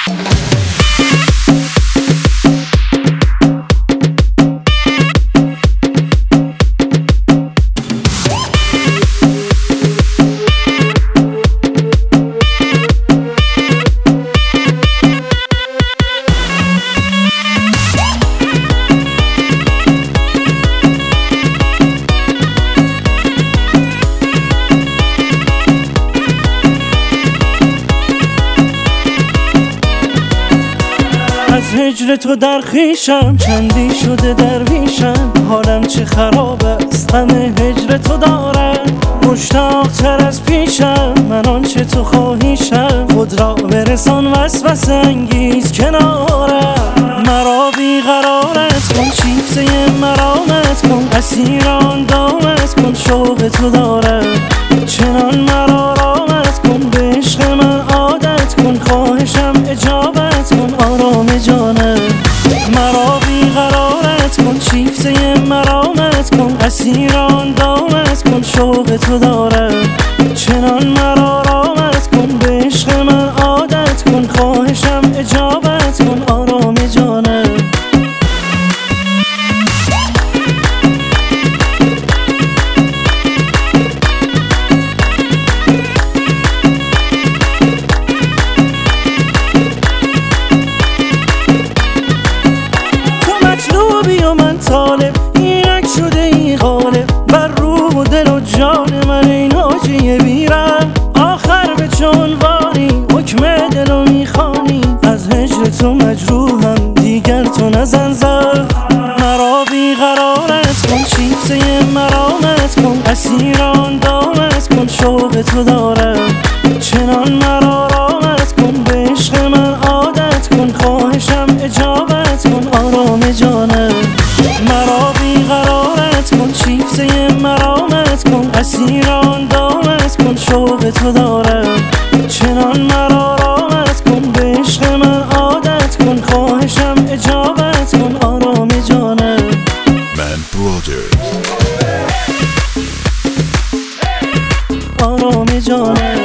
از هجر تو در خویشم چندی شده درویشم، حالم چه خراب است همه هجر تو دارم. مشتاق تر از پیشم من آنچه تو خواهیشم، خود را برسان وسوسه انگیز کنارم. مرا بیقرارت کن شیفته مرامت کن، اسیر آن دامت کن شوق تو دارم. چنان مرا رامت کن به عشق من عادت کن، خواهشم اجابت کن آرام جانم. مرا بیقرارت کن شیفته مرامت کن، اسیر آن دامت کن شوق تو دارم. چنان مرا رامت کن به عشق من عادت کن، خواهشم اجابت کن آرام جانم. و من طالب اینک شده ای غالب بر روح و دل و جان من، این حاجی بیرم آخر به چونوانی حکم دلو میخوانی. از هجر تو مجروحم دیگر تو نزن زخم، مرا بیقرارت کن شیفته مرامت کن، اسیر آن دامت کن شوق تو دارم. چنان مرا رامت کن به عشق من عادت کن، خواهشم اجابت کن آرام جانم. مرا بیقرارت کن شیفته مرامت کن، اسیر آن دامت کن شوق تو دارم. چنان مرا رامت کن به عشق من عادت کن، خواهشم اجابت کن آرام جانم. Man Brothers آرام جانم.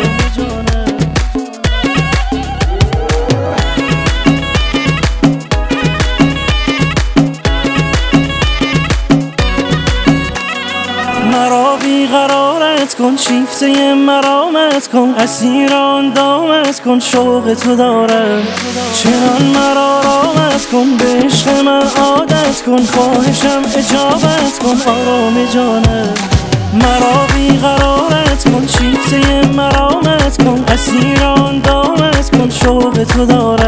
مرا بیقرارت کن شیفته مرامت کن، اسیر آن دامت کن شوق تو دارم. چنان مرا رامت کن به عشق من عادت کن، خواهشم اجابت کن آرام جانم. مرا بیقرارت کن شیفته مرامت کن، اسیر آن دامت کن شوق تو دارم.